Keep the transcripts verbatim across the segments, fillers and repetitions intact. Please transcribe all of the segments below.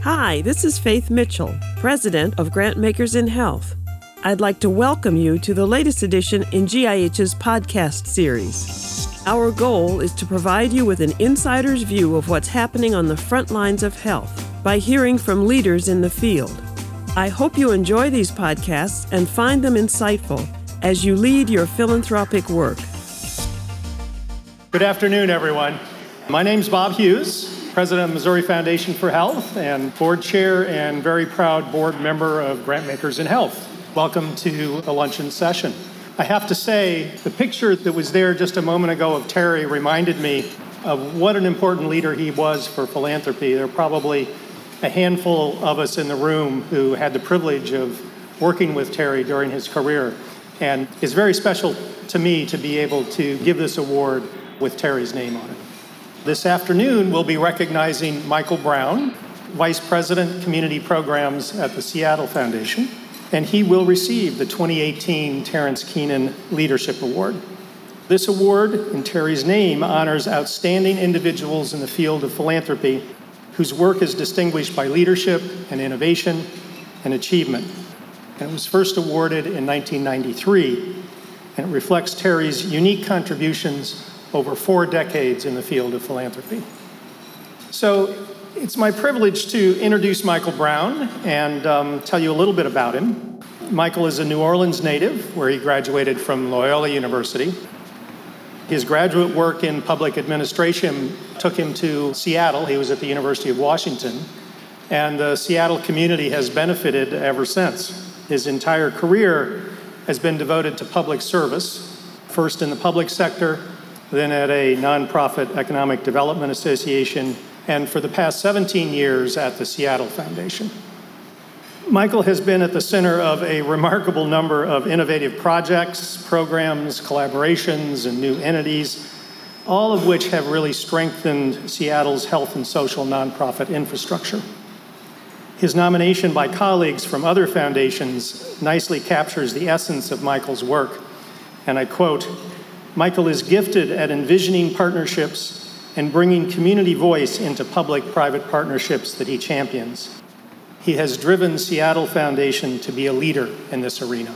Hi, this is Faith Mitchell, President of Grantmakers in Health. I'd like to welcome you to the latest edition in G I H's podcast series. Our goal is to provide you with an insider's view of what's happening on the front lines of health by hearing from leaders in the field. I hope you enjoy these podcasts and find them insightful as you lead your philanthropic work. Good afternoon, everyone. My name's Bob Hughes, President of the Missouri Foundation for Health and Board Chair and very proud board member of Grantmakers in Health. Welcome to the luncheon session. I have to say, the picture that was there just a moment ago of Terry reminded me of what an important leader he was for philanthropy. There are probably a handful of us in the room who had the privilege of working with Terry during his career. And it's very special to me to be able to give this award with Terry's name on it. This afternoon, we'll be recognizing Michael Brown, Vice President, Community Programs at the Seattle Foundation, and he will receive the twenty eighteen Terrence Keenan Leadership Award. This award, in Terry's name, honors outstanding individuals in the field of philanthropy whose work is distinguished by leadership and innovation and achievement. And it was first awarded in nineteen ninety-three, and it reflects Terry's unique contributions over four decades in the field of philanthropy. So it's my privilege to introduce Michael Brown and um, tell you a little bit about him. Michael is a New Orleans native, where he graduated from Loyola University. His graduate work in public administration took him to Seattle. He was at the University of Washington, and the Seattle community has benefited ever since. His entire career has been devoted to public service, first in the public sector, then at a nonprofit economic development association, and for the past seventeen years at the Seattle Foundation. Michael has been at the center of a remarkable number of innovative projects, programs, collaborations, and new entities, all of which have really strengthened Seattle's health and social nonprofit infrastructure. His nomination by colleagues from other foundations nicely captures the essence of Michael's work, and I quote, "Michael is gifted at envisioning partnerships and bringing community voice into public-private partnerships that he champions. He has driven Seattle Foundation to be a leader in this arena."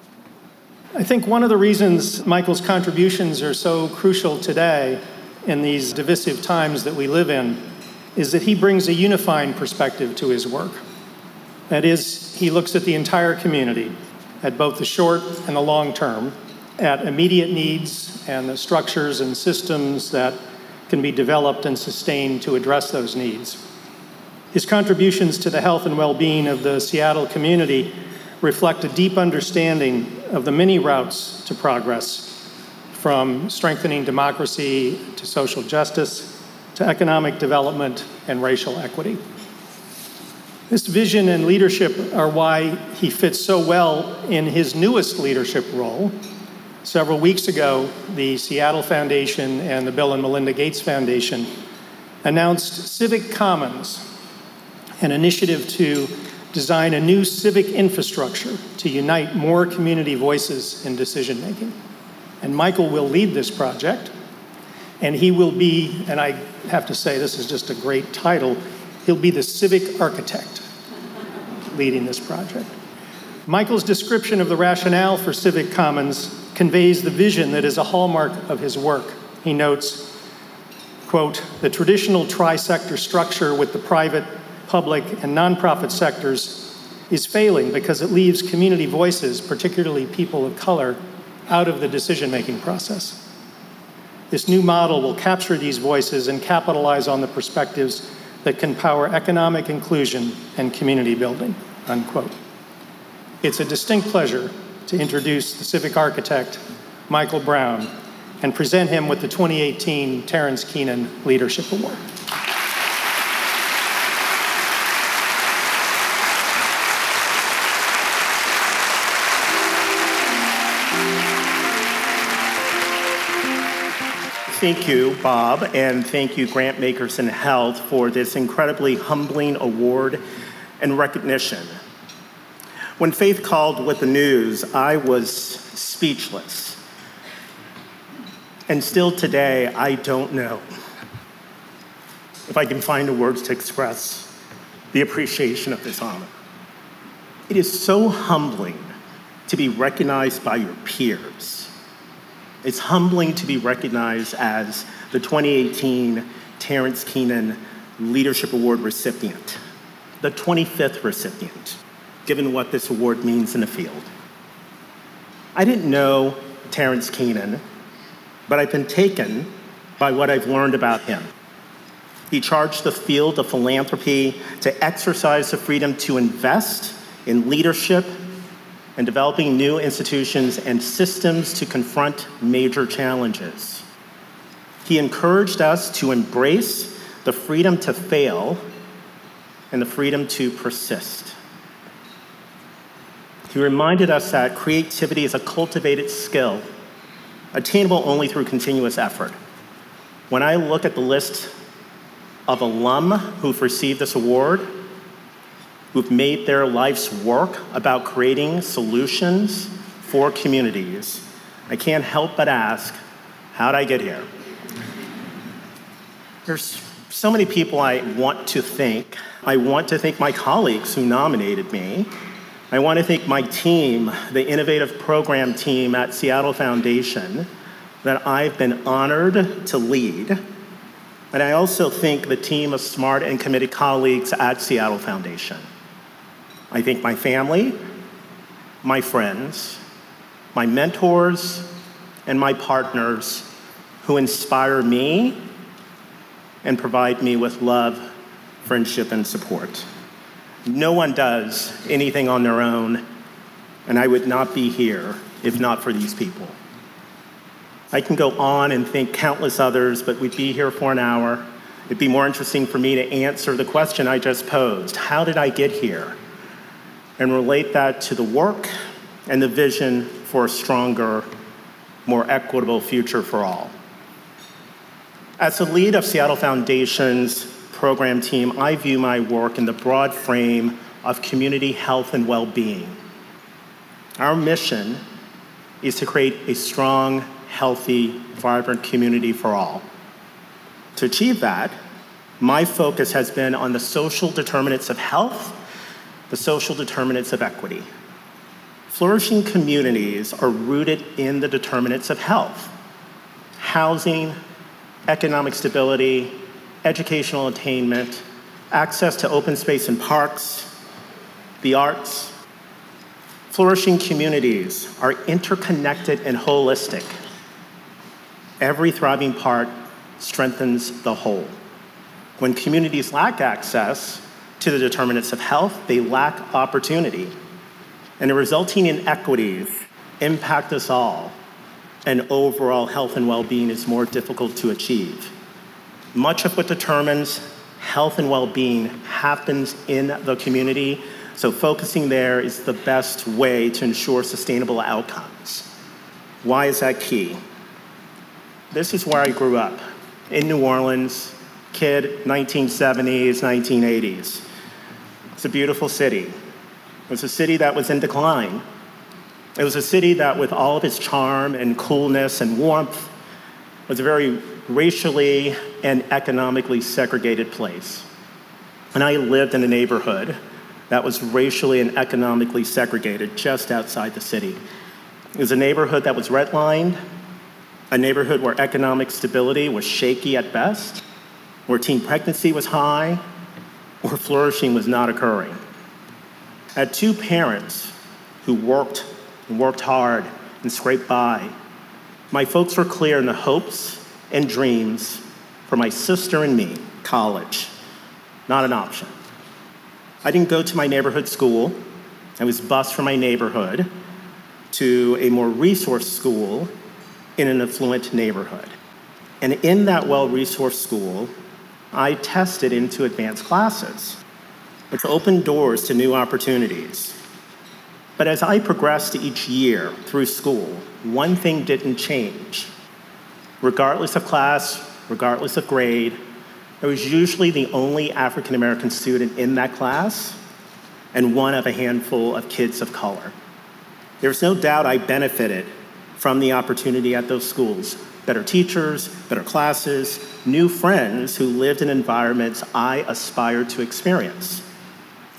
I think one of the reasons Michael's contributions are so crucial today in these divisive times that we live in is that he brings a unifying perspective to his work. That is, he looks at the entire community, at both the short and the long term, at immediate needs and the structures and systems that can be developed and sustained to address those needs. His contributions to the health and well-being of the Seattle community reflect a deep understanding of the many routes to progress, from strengthening democracy to social justice to economic development and racial equity. This vision and leadership are why he fits so well in his newest leadership role. Several weeks ago, the Seattle Foundation and the Bill and Melinda Gates Foundation announced Civic Commons, an initiative to design a new civic infrastructure to unite more community voices in decision-making. And Michael will lead this project, and he will be, and I have to say this is just a great title, he'll be the civic architect leading this project. Michael's description of the rationale for Civic Commons conveys the vision that is a hallmark of his work. He notes, quote, "The traditional tri-sector structure with the private, public, and nonprofit sectors is failing because it leaves community voices, particularly people of color, out of the decision-making process. This new model will capture these voices and capitalize on the perspectives that can power economic inclusion and community building," unquote. It's a distinct pleasure to introduce the civic architect, Michael Brown, and present him with the twenty eighteen Terrence Keenan Leadership Award. Thank you, Bob, and thank you, Grantmakers in Health, for this incredibly humbling award and recognition. When Faith called with the news, I was speechless. And still today, I don't know if I can find the words to express the appreciation of this honor. It is so humbling to be recognized by your peers. It's humbling to be recognized as the twenty eighteen Terrence Keenan Leadership Award recipient, the twenty-fifth recipient, given what this award means in the field. I didn't know Terrence Keenan, but I've been taken by what I've learned about him. He charged the field of philanthropy to exercise the freedom to invest in leadership and developing new institutions and systems to confront major challenges. He encouraged us to embrace the freedom to fail and the freedom to persist. He reminded us that creativity is a cultivated skill, attainable only through continuous effort. When I look at the list of alum who've received this award, who've made their life's work about creating solutions for communities, I can't help but ask, how'd I get here? There's so many people I want to thank. I want to thank my colleagues who nominated me. I want to thank my team, the innovative program team at Seattle Foundation that I've been honored to lead. And I also thank the team of smart and committed colleagues at Seattle Foundation. I thank my family, my friends, my mentors, and my partners who inspire me and provide me with love, friendship, and support. No one does anything on their own, and I would not be here if not for these people. I can go on and thank countless others, but we'd be here for an hour. It'd be more interesting for me to answer the question I just posed. How did I get here? And relate that to the work and the vision for a stronger, more equitable future for all. As the lead of Seattle Foundation's program team, I view my work in the broad frame of community health and well-being. Our mission is to create a strong, healthy, vibrant community for all. To achieve that, my focus has been on the social determinants of health, the social determinants of equity. Flourishing communities are rooted in the determinants of health: housing, economic stability, educational attainment, access to open space and parks, the arts. Flourishing communities are interconnected and holistic. Every thriving part strengthens the whole. When communities lack access to the determinants of health, they lack opportunity. And the resulting inequities impact us all, and overall health and well-being is more difficult to achieve. Much of what determines health and well-being happens in the community, so focusing there is the best way to ensure sustainable outcomes. Why is that key? This is where I grew up, in New Orleans, kid, nineteen seventies, nineteen eighties. It's a beautiful city. It was a city that was in decline. It was a city that, with all of its charm and coolness and warmth, was a very racially and economically segregated place. And I lived in a neighborhood that was racially and economically segregated just outside the city. It was a neighborhood that was redlined, a neighborhood where economic stability was shaky at best, where teen pregnancy was high, where flourishing was not occurring. I had two parents who worked and worked hard and scraped by. My folks were clear in the hopes and dreams for my sister and me. College, not an option. I didn't go to my neighborhood school. I was bused from my neighborhood to a more resourced school in an affluent neighborhood. And in that well-resourced school, I tested into advanced classes, which opened doors to new opportunities. But as I progressed each year through school, one thing didn't change. Regardless of class, regardless of grade, I was usually the only African-American student in that class and one of a handful of kids of color. There's no doubt I benefited from the opportunity at those schools. Better teachers, better classes, new friends who lived in environments I aspired to experience.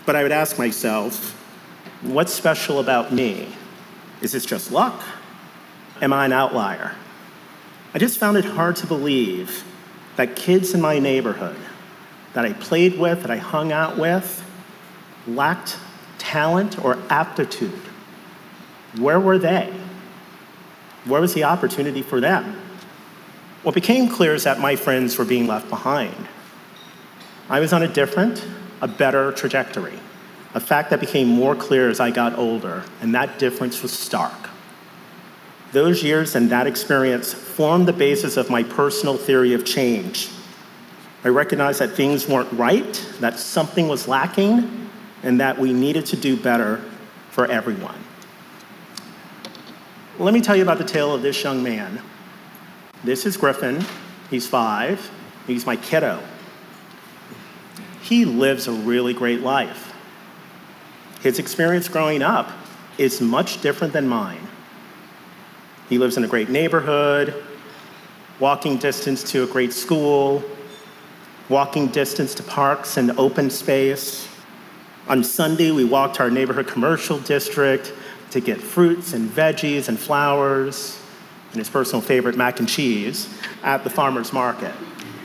But I would ask myself, what's special about me? Is this just luck? Am I an outlier? I just found it hard to believe that kids in my neighborhood that I played with, that I hung out with, lacked talent or aptitude. Where were they? Where was the opportunity for them? What became clear is that my friends were being left behind. I was on a different, a better trajectory, a fact that became more clear as I got older, and that difference was stark. Those years and that experience formed the basis of my personal theory of change. I recognized that things weren't right, that something was lacking, and that we needed to do better for everyone. Let me tell you about the tale of this young man. This is Griffin. He's five. He's my kiddo. He lives a really great life. His experience growing up is much different than mine. He lives in a great neighborhood, walking distance to a great school, walking distance to parks and open space. On Sunday, we walked to our neighborhood commercial district to get fruits and veggies and flowers, and his personal favorite, mac and cheese, at the farmer's market.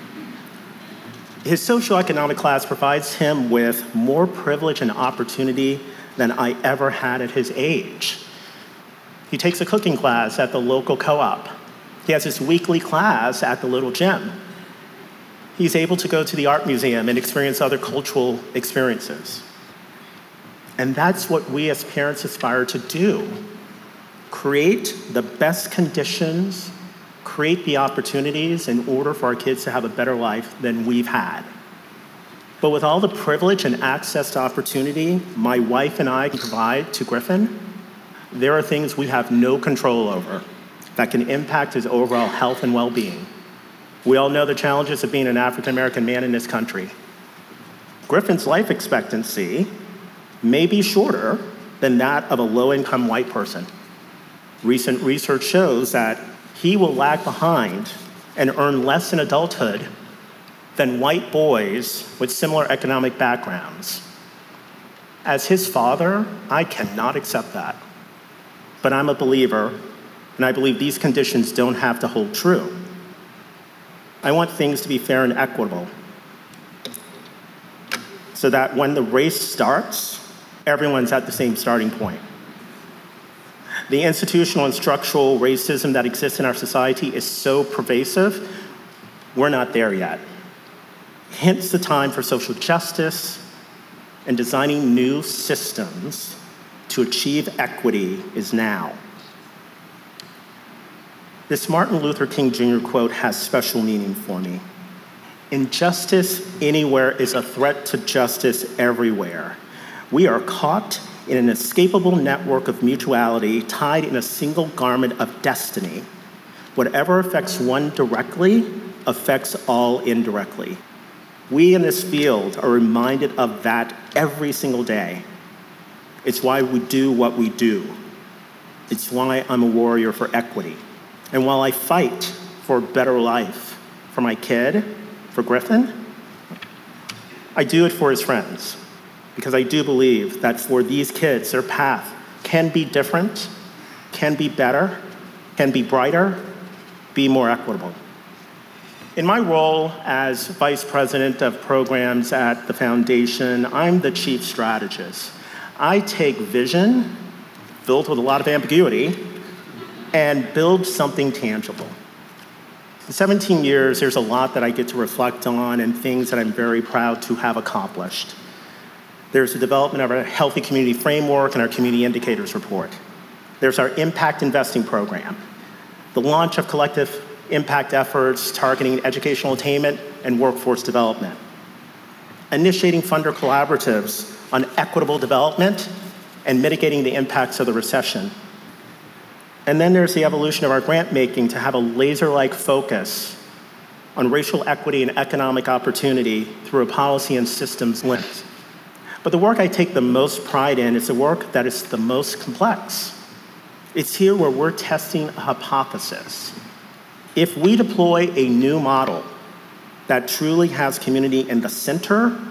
His socioeconomic class provides him with more privilege and opportunity than I ever had at his age. He takes a cooking class at the local co-op. He has his weekly class at the little gym. He's able to go to the art museum and experience other cultural experiences. And that's what we as parents aspire to do. Create the best conditions, create the opportunities in order for our kids to have a better life than we've had. But with all the privilege and access to opportunity my wife and I can provide to Griffin, there are things we have no control over that can impact his overall health and well-being. We all know the challenges of being an African-American man in this country. Griffin's life expectancy may be shorter than that of a low-income white person. Recent research shows that he will lag behind and earn less in adulthood than white boys with similar economic backgrounds. As his father, I cannot accept that. But I'm a believer, and I believe these conditions don't have to hold true. I want things to be fair and equitable, so that when the race starts, everyone's at the same starting point. The institutional and structural racism that exists in our society is so pervasive, we're not there yet. Hence the time for social justice and designing new systems to achieve equity is now. This Martin Luther King Junior quote has special meaning for me. Injustice anywhere is a threat to justice everywhere. We are caught in an inescapable network of mutuality tied in a single garment of destiny. Whatever affects one directly affects all indirectly. We in this field are reminded of that every single day. It's why we do what we do. It's why I'm a warrior for equity. And while I fight for a better life for my kid, for Griffin, I do it for his friends. Because I do believe that for these kids, their path can be different, can be better, can be brighter, be more equitable. In my role as Vice President of Programs at the Foundation, I'm the Chief Strategist. I take vision, filled with a lot of ambiguity, and build something tangible. In seventeen years, there's a lot that I get to reflect on and things that I'm very proud to have accomplished. There's the development of our Healthy Community Framework and our Community Indicators Report. There's our Impact Investing Program, the launch of collective impact efforts targeting educational attainment and workforce development, initiating funder collaboratives on equitable development and mitigating the impacts of the recession. And then there's the evolution of our grant making to have a laser-like focus on racial equity and economic opportunity through a policy and systems lens. But the work I take the most pride in is the work that is the most complex. It's here where we're testing a hypothesis. If we deploy a new model that truly has community in the center,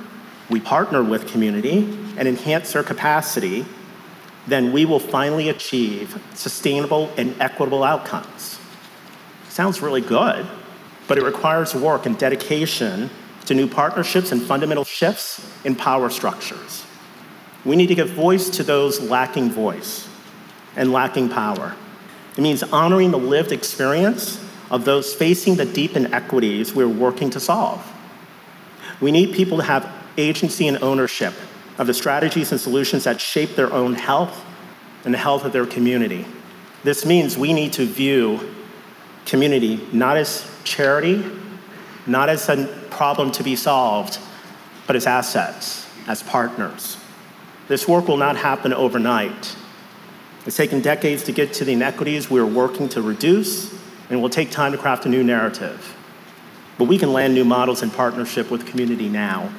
we partner with community and enhance their capacity, then we will finally achieve sustainable and equitable outcomes. Sounds really good, but it requires work and dedication to new partnerships and fundamental shifts in power structures. We need to give voice to those lacking voice and lacking power. It means honoring the lived experience of those facing the deep inequities we're working to solve. We need people to have agency and ownership of the strategies and solutions that shape their own health and the health of their community. This means we need to view community not as charity, not as a problem to be solved, but as assets, as partners. This work will not happen overnight. It's taken decades to get to the inequities we're working to reduce, and it will take time to craft a new narrative. But we can land new models in partnership with community now.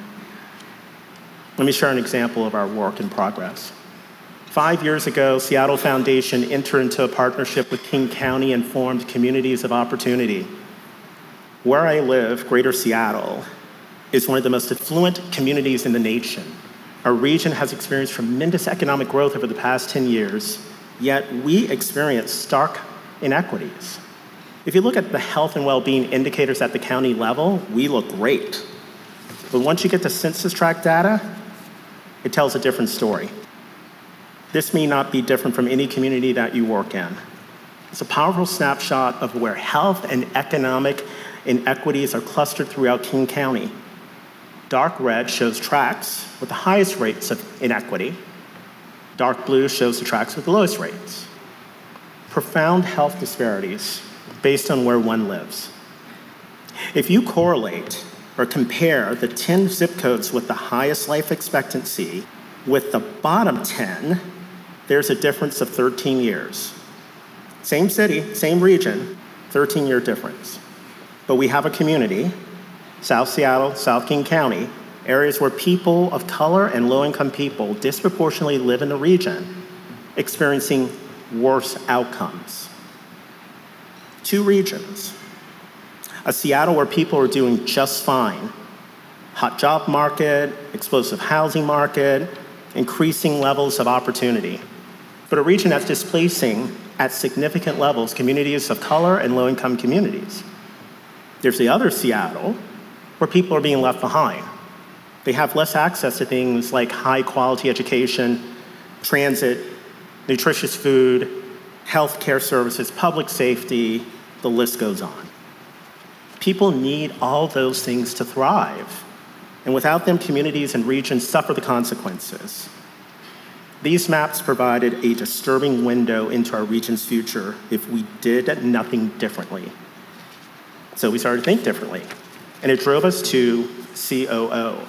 Let me share an example of our work in progress. Five years ago, Seattle Foundation entered into a partnership with King County and formed Communities of Opportunity. Where I live, Greater Seattle, is one of the most affluent communities in the nation. Our region has experienced tremendous economic growth over the past ten years, yet we experience stark inequities. If you look at the health and well-being indicators at the county level, we look great. But once you get to census tract data, it tells a different story. This may not be different from any community that you work in. It's a powerful snapshot of where health and economic inequities are clustered throughout King County. Dark red shows tracts with the highest rates of inequity. Dark blue shows the tracts with the lowest rates. Profound health disparities based on where one lives. If you correlate or compare the ten zip codes with the highest life expectancy with the bottom ten, there's a difference of thirteen years. Same city, same region, thirteen year difference. But we have a community, South Seattle, South King County, areas where people of color and low-income people disproportionately live in the region, experiencing worse outcomes. Two regions. A Seattle where people are doing just fine. Hot job market, explosive housing market, increasing levels of opportunity. But a region that's displacing at significant levels communities of color and low-income communities. There's the other Seattle where people are being left behind. They have less access to things like high-quality education, transit, nutritious food, healthcare services, public safety, the list goes on. People need all those things to thrive, and without them, communities and regions suffer the consequences. These maps provided a disturbing window into our region's future if we did nothing differently. So we started to think differently, and it drove us to C O O.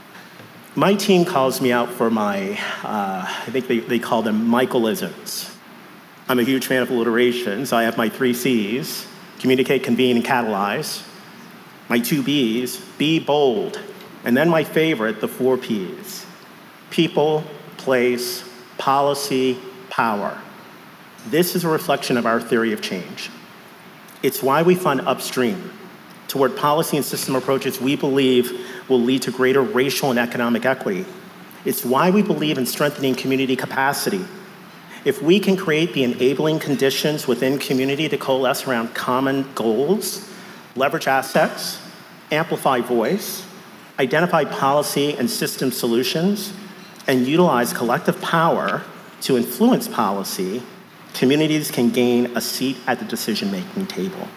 My team calls me out for my, uh, I think they, they call them Michaelisms. I'm a huge fan of alliteration, so I have my three C's, communicate, convene, and catalyze. My two B's, be bold. And then my favorite, the four P's, people, place, policy, power. This is a reflection of our theory of change. It's why we fund upstream toward policy and system approaches we believe will lead to greater racial and economic equity. It's why we believe in strengthening community capacity. If we can create the enabling conditions within community to coalesce around common goals, leverage assets, amplify voice, identify policy and system solutions, and utilize collective power to influence policy, communities can gain a seat at the decision-making table.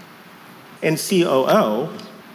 In C O O,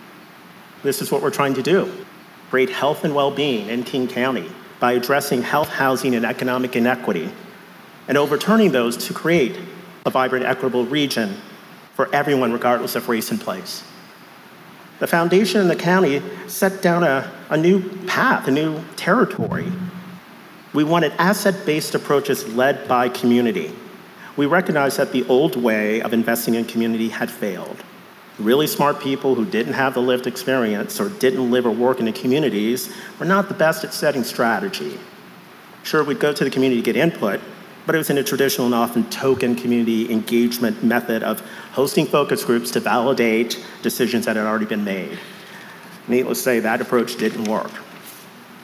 this is what we're trying to do: create health and well-being in King County by addressing health, housing, and economic inequity, and overturning those to create a vibrant, equitable region for everyone, regardless of race and place. The foundation and the county set down a, a new path, a new territory. We wanted asset-based approaches led by community. We recognized that the old way of investing in community had failed. Really smart people who didn't have the lived experience or didn't live or work in the communities were not the best at setting strategy. Sure, we'd go to the community to get input, but it was in a traditional and often token community engagement method of hosting focus groups to validate decisions that had already been made. Needless to say, that approach didn't work.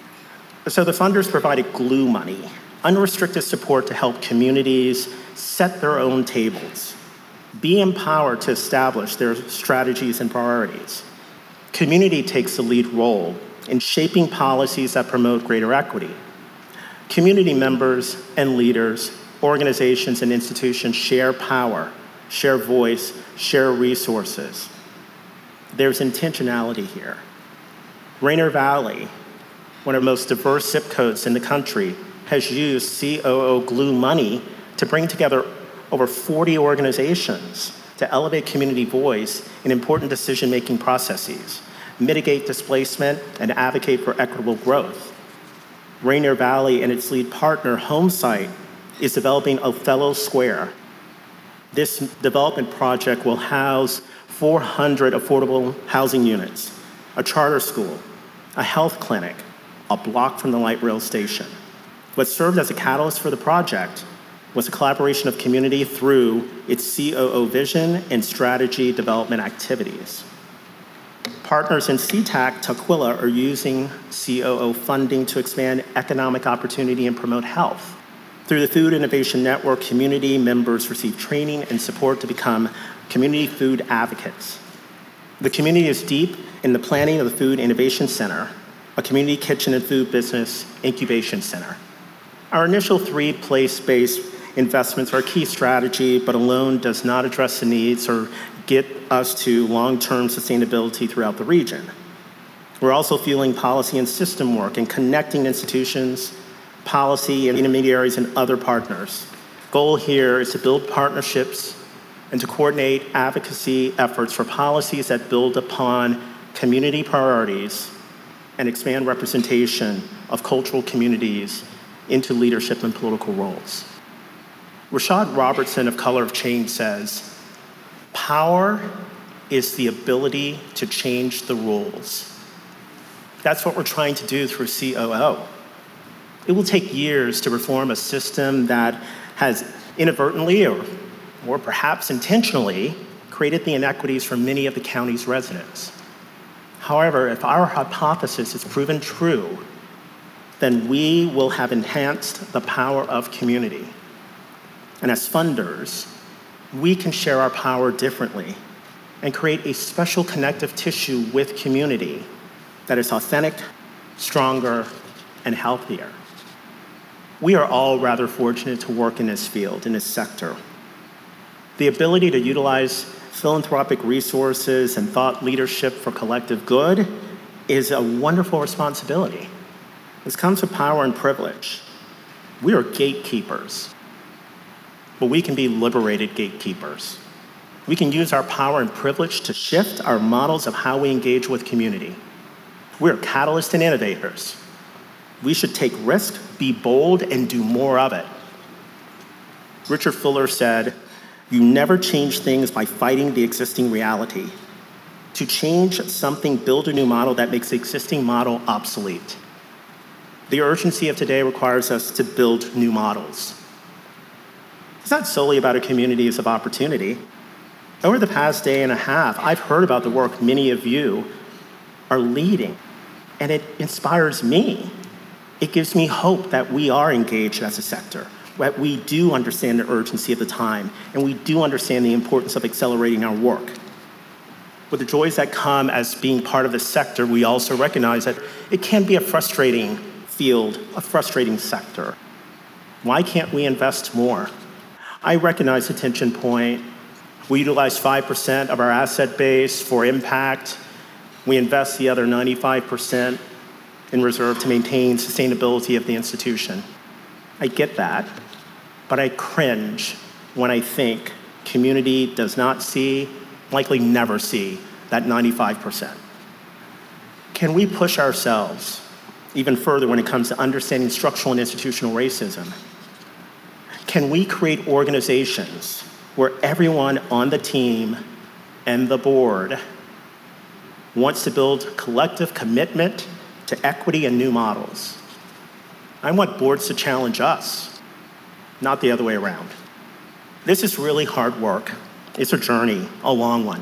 So the funders provided glue money, unrestricted support to help communities set their own tables, be empowered to establish their strategies and priorities. Community takes the lead role in shaping policies that promote greater equity. Community members and leaders, organizations and institutions share power, share voice, share resources. There's intentionality here. Rainier Valley, one of the most diverse zip codes in the country, has used C O O glue money to bring together over forty organizations to elevate community voice in important decision-making processes, mitigate displacement, and advocate for equitable growth. Rainier Valley and its lead partner, Homesite, is developing Othello Square. This development project will house four hundred affordable housing units, a charter school, a health clinic, a block from the light rail station. What served as a catalyst for the project was a collaboration of community through its C O O vision and strategy development activities. Partners in C TAC Tukwila are using C O O funding to expand economic opportunity and promote health. Through the Food Innovation Network, community members receive training and support to become community food advocates. The community is deep in the planning of the Food Innovation Center, a community kitchen and food business incubation center. Our initial three place-based investments are a key strategy, but alone does not address the needs or get us to long-term sustainability throughout the region. We're also fueling policy and system work and connecting institutions, policy and intermediaries and other partners. Goal here is to build partnerships and to coordinate advocacy efforts for policies that build upon community priorities and expand representation of cultural communities into leadership and political roles. Rashad Robertson of Color of Change says, power is the ability to change the rules. That's what we're trying to do through C O O. It will take years to reform a system that has inadvertently or, or perhaps intentionally created the inequities for many of the county's residents. However, if our hypothesis is proven true, then we will have enhanced the power of community. And as funders, we can share our power differently and create a special connective tissue with community that is authentic, stronger, and healthier. We are all rather fortunate to work in this field, in this sector. The ability to utilize philanthropic resources and thought leadership for collective good is a wonderful responsibility. This comes with power and privilege. We are gatekeepers, but we can be liberated gatekeepers. We can use our power and privilege to shift our models of how we engage with community. We're catalysts and innovators. We should take risk, be bold, and do more of it. Richard Fuller said, "You never change things by fighting the existing reality. To change something, build a new model that makes the existing model obsolete." The urgency of today requires us to build new models. It's not solely about our communities of opportunity. Over the past day and a half, I've heard about the work many of you are leading, and it inspires me. It gives me hope that we are engaged as a sector, that we do understand the urgency of the time, and we do understand the importance of accelerating our work. With the joys that come as being part of the sector, we also recognize that it can be a frustrating field, a frustrating sector. Why can't we invest more? I recognize the tension point. We utilize five percent of our asset base for impact. We invest the other ninety-five percent in reserve to maintain sustainability of the institution. I get that, but I cringe when I think community does not see, likely never see, that ninety-five percent. Can we push ourselves even further when it comes to understanding structural and institutional racism? Can we create organizations where everyone on the team and the board wants to build collective commitment to equity and new models? I want boards to challenge us, not the other way around. This is really hard work. It's a journey, a long one.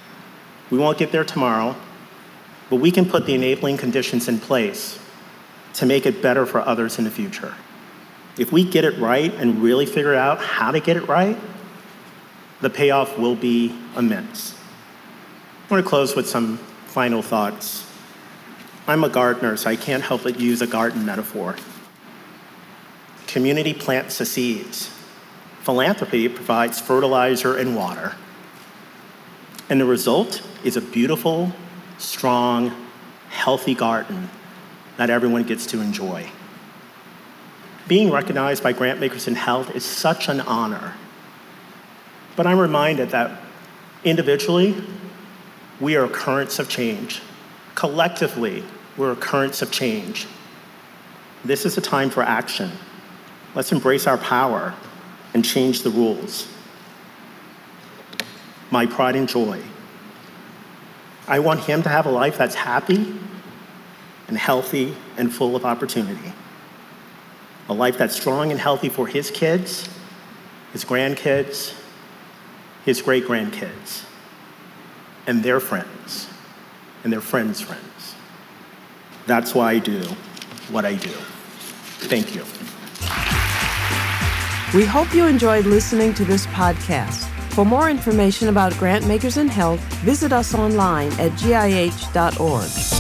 We won't get there tomorrow, but we can put the enabling conditions in place to make it better for others in the future. If we get it right and really figure out how to get it right, the payoff will be immense. I want to close with some final thoughts. I'm a gardener, so I can't help but use a garden metaphor. Community plants the seeds. Philanthropy provides fertilizer and water. And the result is a beautiful, strong, healthy garden that everyone gets to enjoy. Being recognized by Grantmakers in Health is such an honor. But I'm reminded that individually, we are currents of change. Collectively, we're currents of change. This is a time for action. Let's embrace our power and change the rules. My pride and joy. I want him to have a life that's happy and healthy and full of opportunity. A life that's strong and healthy for his kids, his grandkids, his great-grandkids, and their friends, and their friends' friends. That's why I do what I do. Thank you. We hope you enjoyed listening to this podcast. For more information about Grantmakers in Health, visit us online at G I H dot org.